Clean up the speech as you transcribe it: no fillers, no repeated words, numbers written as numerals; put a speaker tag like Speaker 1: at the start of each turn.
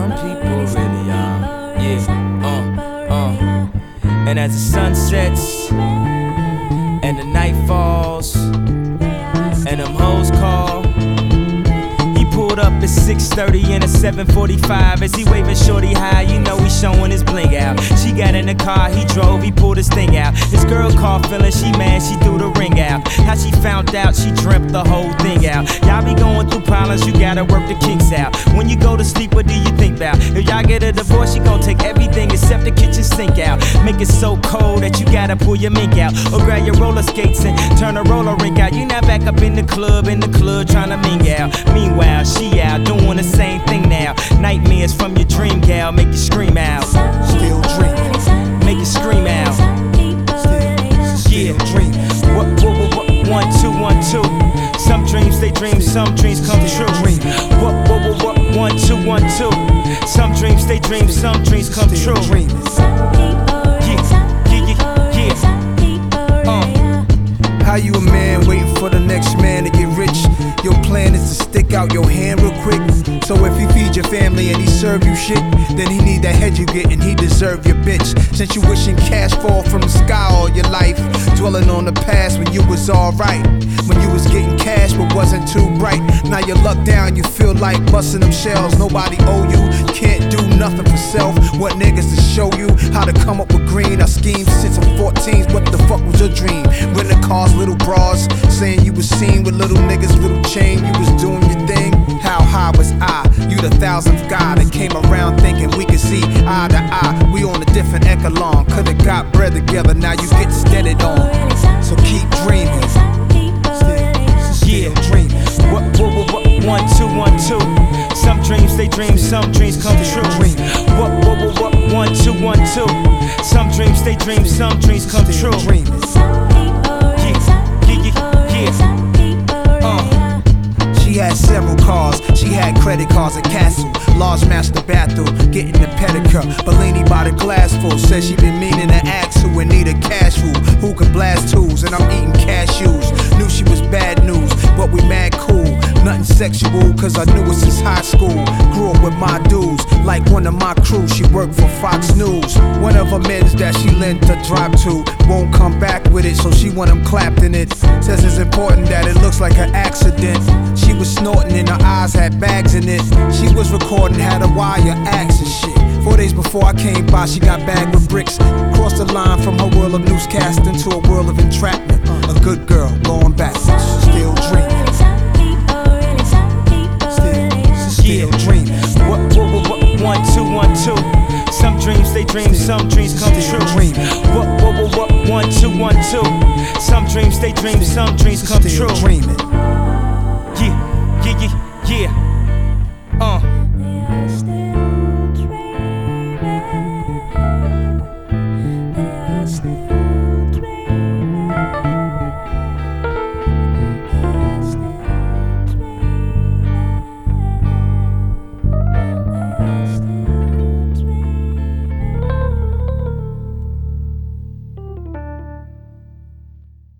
Speaker 1: some people really are. Yeah, And as the sun sets and the night falls and them hoes call, he pulled up at 6:30 in a 745 as he waving shorty high. You know he showing his bling out. She got in the car, he drove, he pulled his thing out. His girl called feeling she mad, she threw the ring out. How she found out, she dreamt the whole thing out. Y'all be going through problems, you gotta work the kinks out. When you go to sleep, what do you think about? If y'all get a divorce, she gon' take everything except the kitchen sink out. Make it so cold that you gotta pull your mink out. Or grab your roller skates and turn a roller rink out. You not back up in the club trying to ming out. Meanwhile, she out doing the same thing now. Nightmares from your dream gal make you scream out.
Speaker 2: Still dreaming,
Speaker 1: Make you scream out.
Speaker 2: still dreaming.
Speaker 1: What, 1, 2, 1, 2. Some dreams they dream, some dreams come true. What, 1, 2, 1, 2. Some dreams they dream, some dreams come true.
Speaker 2: Dreaming. How you a man waiting for the next man to get rich? Your plan is to stick out your hand real quick. So if he feed your family and he serve you shit, then he need that head you get and he deserve your bitch. Since you wishing cash fall from the sky all your life, dwelling on the past when you was alright, when you was getting cash but wasn't too bright. Now you luck down, you feel like busting them shells. Nobody owe you, can't do nothing for self. Want niggas to show you how to come up with green. I schemed since I'm 14. What the fuck was your dream? Renting cars, little bras, saying you was seen with little niggas, little chain. You was doing your thing. How high was I? You the 1000th guy that came around thinking we could see eye to eye. We on a different echelon. Could've got bread together, now you get steadied on. So keep dreaming. Still dreaming.
Speaker 1: What, 1, 2, 1, 2. Some dreams they dream, some dreams come true. What, 1, 2, 1, 2. Some dreams they dream, some dreams come true.
Speaker 2: She had several cars, she had credit cards at Castle, large master bathroom, getting the pedicure. Bellini by the glass full, said she been meaning to ask who in need of cash food, who could blast tools, and I'm eating cashews. Knew she was bad news, but we mad cool. Nothing sexual, cause I knew her since high school. Grew up with my dudes, like one of my crew. She worked for Fox News. One of her men's that she lent a drive to won't come back with it, so she want him clapped in it. Says it's important that it looks like an accident. She was snorting and her eyes had bags in it. She was recording, had a wire axe and shit. 4 days before I came by, she got bagged with bricks. Crossed the line from her world of newscasting to a world of entrapment. A good girl going backwards, still dreaming. Still dreaming.
Speaker 1: What, 1, 2, 1, 2. Some dreams they dream, some dreams come true. What, 1, 2, 1, 2. Some dreams they dream, some dreams come true.
Speaker 2: Dreaming.
Speaker 1: Yeah.